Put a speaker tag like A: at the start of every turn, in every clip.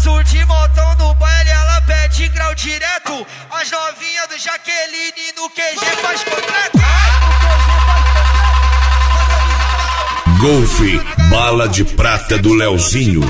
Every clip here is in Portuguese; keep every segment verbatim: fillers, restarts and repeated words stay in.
A: Passo de montão no baile, ela pede grau direto. As novinhas do Jaqueline no Q G faz completo.
B: Golfe, bala de prata do Leozinho.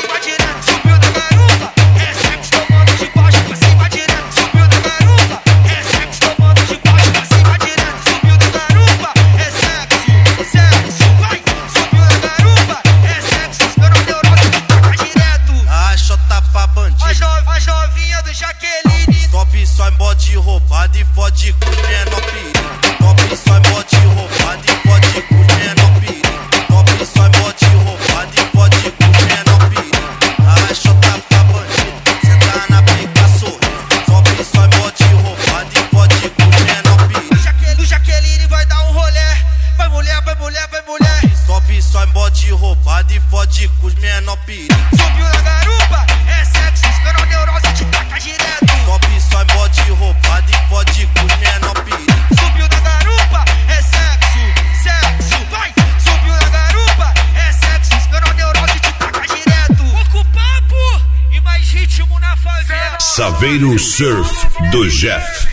A: As novinhas do Jaqueline
C: top só em bode roubado e fode com os menor perigo. Top só em bode roubado e fode com os menor perigo. Top só em bode roubado e fode com os menor perigo. A chota pra bandido, senta na pica sorrindo. Top só em bode roubado e fode com os menor perigo.
A: O Jaqueline vai dar um rolé. Vai mulher, vai mulher, vai mulher.
C: Top só em bode roubado e fode com os menor perigo.
A: Subiu na garupa, é sexo, esperou neurose te taca direto.
C: Top só em bode roubado e fode com os menor perigo.
A: Subiu na garupa, é sexo, sexo, vai. Subiu na garupa, é sexo, esperou neurose te taca direto. Pouco papo e mais ritmo na favela.
B: Saveiro Surf do Jeff.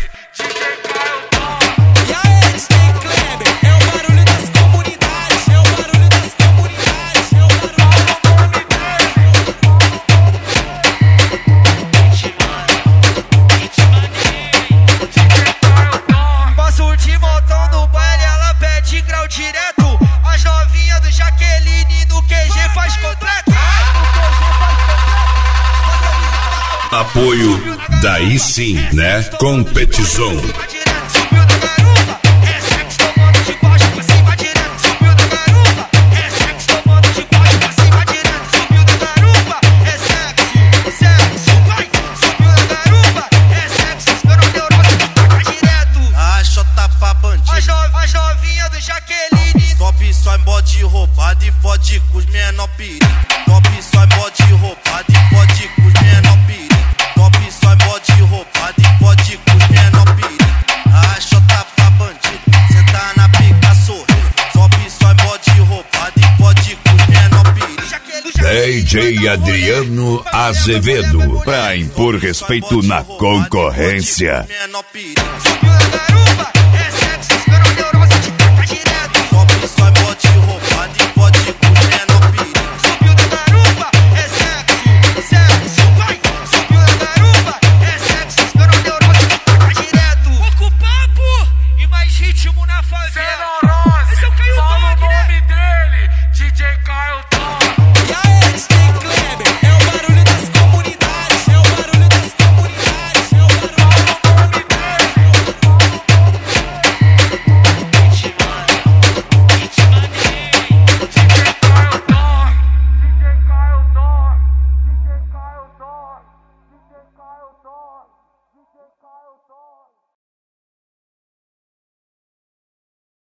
A: Direto, as novinhas do Jaqueline no Q G faz completo.
B: Apoio, daí sim, né? Competição.
A: Subiu da garupa, é sexo tomando de baixo pra cima direto. Subiu da garupa, é sexo tomando de baixo pra cima direto. Subiu da garupa, é sexo, sexo, vai. Subiu da garupa, é sexo, esperou neurose te taca direto.
C: A chota pra bandido.
A: As, no, as novinhas do Jaqueline
C: top só em bode roubado e fode com os menor perigo. Top só em bode roubado e fode com os menor perigo. Top só em bode roubado e fode com os menor perigo. A chota pra bandido, senta na pica sorrindo. Top só em bode roubado e fode com os menor perigo.
B: D J Adriano Azevedo, pra impor respeito na concorrência.
C: Menor perigo.
A: Subiu na garupa, é sexo, esperou neurose te taca direto.
C: Top só em bode